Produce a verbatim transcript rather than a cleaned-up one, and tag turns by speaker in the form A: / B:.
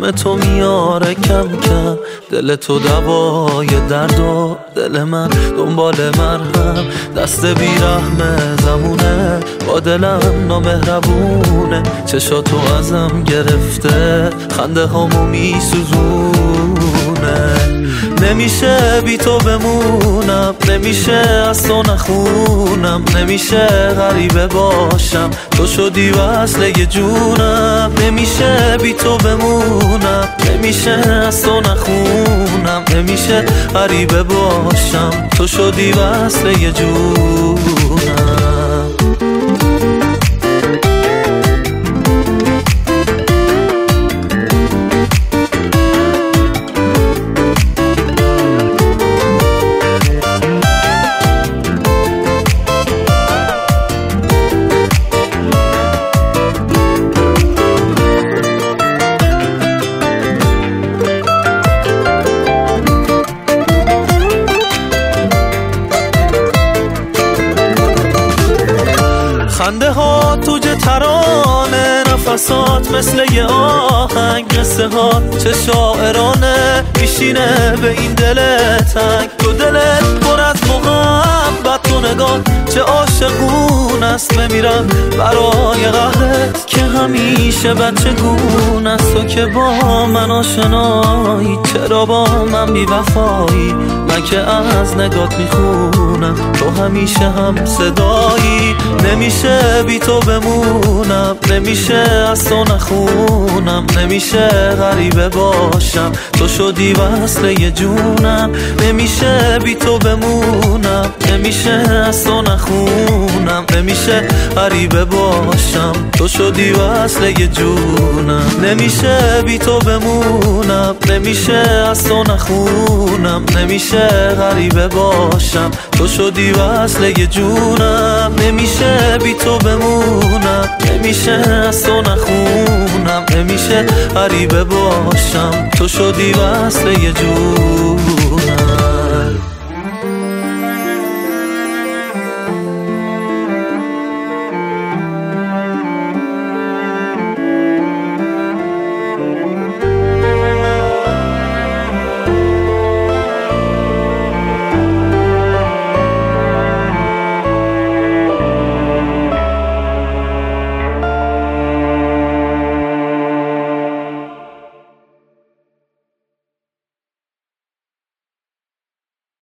A: دم تو میاره کم کم، دل تو دوای درد و دل من دنبال مرهم. دست بیرحم زمونه با دلم نامهربونه، چشاتو ازم گرفته خنده هامو میسوزونه. نمیشه بی تو بمونم، نمیشه از تو نخونم، نمیشه غریبه باشم، تو شدی وصله جونم. نمیشه بی تو بمونم، نمیشه از تو نخونم، نمیشه غریبه باشم، تو شدی وصله جونم. خنده ها توجه ترانه، نفسات مثل یه آهنگ، قصه ها چه شاعرانه میشینه به این دل تنگ. تو دلت پر از محبت، تو نگاه چه عاشقون است، بمیرم برای قهرت که همیشه بچه گون است. تو که با من آشنایی، چرا با من بی وفایی، من که از نگات میخونم، تو همیشه هم صدایی. نمیشه بی تو بمونم، نمیشه از تو نخونم، نمیشه غریبه باشم، تو شدی وصله جونم. نمیشه بی تو بمونم، نمیشه از تو نخونم، نمیشه غریبه باشم، تو شدی وصله جونم. نمیشه بی تو بمونم، نمیشه از تو نخونم، نمیشه غریبه باشم، تو شدی وصله جونم. نمیشه بی تو بمونم، نمیشه از تو نخونم، نمیشه غریبه باشم، تو شدی وصله جونم.